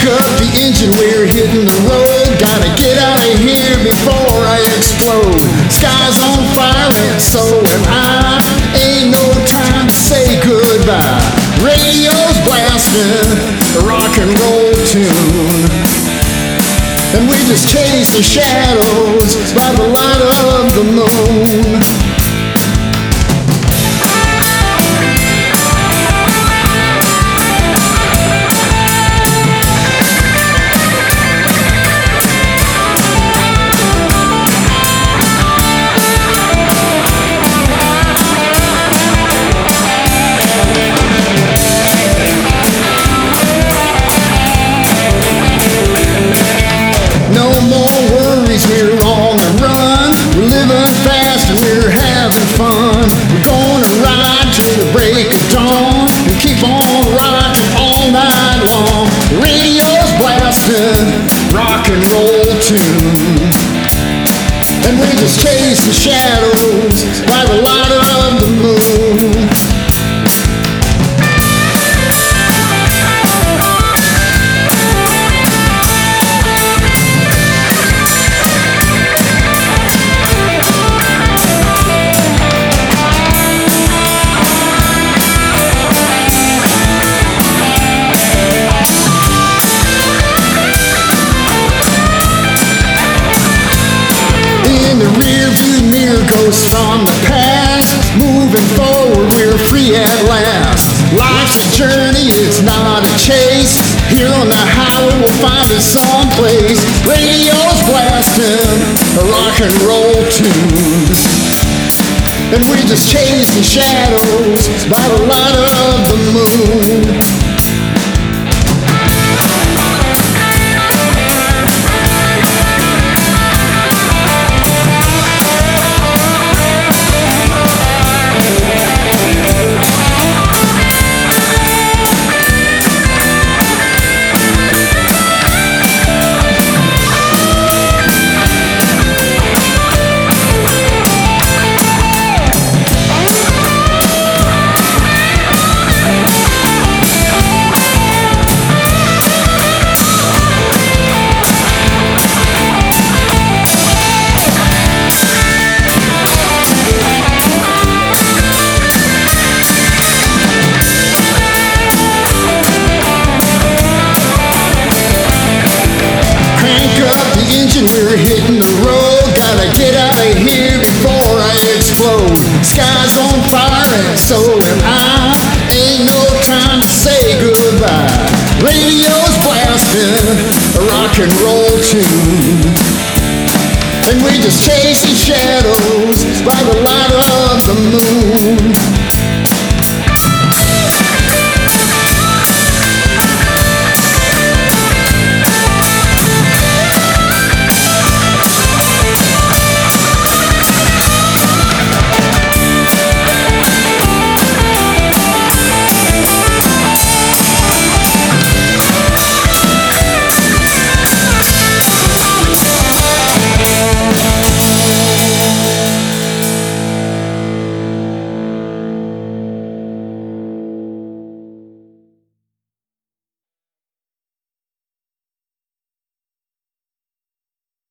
Crank up the engine, we're hitting the road. Gotta get out of here before I explode. Sky's on fire and so am I. Ain't no time to say goodbye. Radio's blasting a rock and roll tune, and we just chase the shadows by the light of the moon. We're on the run, we're living fast and we're having fun. We're gonna ride till the break of dawn and keep on rocking all night long. The radio's blasting rock and roll tune, and we just chase the shadows by the light of the moon. The rearview mirror goes from the past. Moving forward, we're free at last. Life's a journey, it's not a chase. Here on the highway, we'll find us someplace. Radio's blasting a rock and roll tune, and we just chase the shadows by the light of the moon. We're hitting the road, gotta get out of here before I explode. Sky's on fire and so am I. Ain't no time to say goodbye. Radio's blasting a rock and roll tune, and we just chasing shadows by the light of the moon.